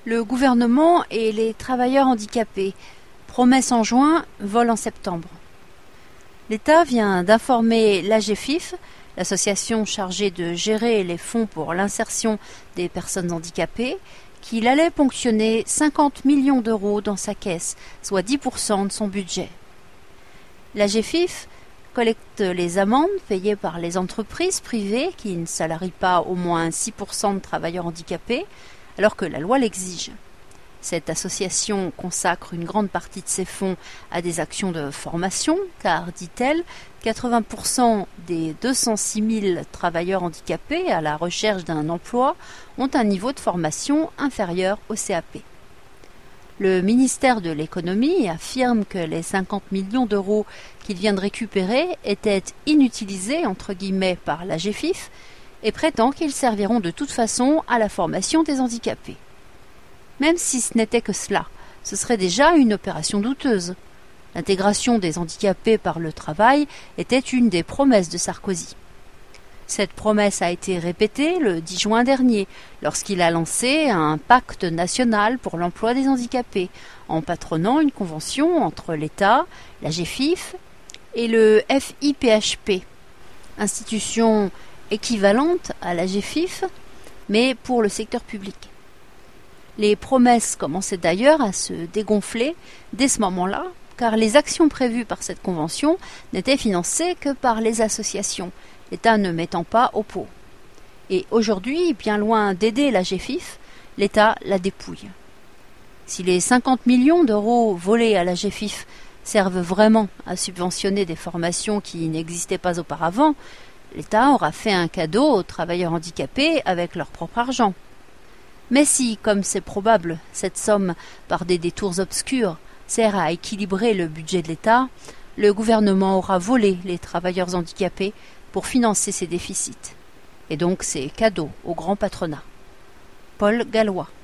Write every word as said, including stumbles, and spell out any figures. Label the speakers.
Speaker 1: Le gouvernement et les travailleurs handicapés. Promesse en juin, vol en septembre. L'État vient d'informer l'A G F I F, l'association chargée de gérer les fonds pour l'insertion des personnes handicapées, qu'il allait ponctionner cinquante millions d'euros dans sa caisse, soit dix pour cent de son budget. L'A G F I F collecte les amendes payées par les entreprises privées qui ne salarient pas au moins six pour cent de travailleurs handicapés, alors que la loi l'exige. Cette association consacre une grande partie de ses fonds à des actions de formation, car, dit-elle, quatre-vingts pour cent des deux cent six mille travailleurs handicapés à la recherche d'un emploi ont un niveau de formation inférieur au C A P. Le ministère de l'Économie affirme que les cinquante millions d'euros qu'il vient de récupérer étaient inutilisés entre guillemets par l'A G F I F et prétend qu'ils serviront de toute façon à la formation des handicapés. Même si ce n'était que cela, ce serait déjà une opération douteuse. L'intégration des handicapés par le travail était une des promesses de Sarkozy. Cette promesse a été répétée le dix juin dernier, lorsqu'il a lancé un pacte national pour l'emploi des handicapés, en patronnant une convention entre l'État, l'A G F I F et le F I P H P, institution équivalente à l'A G F I F, mais pour le secteur public. Les promesses commençaient d'ailleurs à se dégonfler dès ce moment-là, car les actions prévues par cette convention n'étaient financées que par les associations, l'État ne mettant pas au pot. Et aujourd'hui, bien loin d'aider l'A G F I F, l'État la dépouille. Si les cinquante millions d'euros volés à l'A G F I F servent vraiment à subventionner des formations qui n'existaient pas auparavant, l'État aura fait un cadeau aux travailleurs handicapés avec leur propre argent. Mais si, comme c'est probable, cette somme, par des détours obscurs, sert à équilibrer le budget de l'État, le gouvernement aura volé les travailleurs handicapés pour financer ses déficits. Et donc ses cadeaux au grand patronat. Paul Gallois.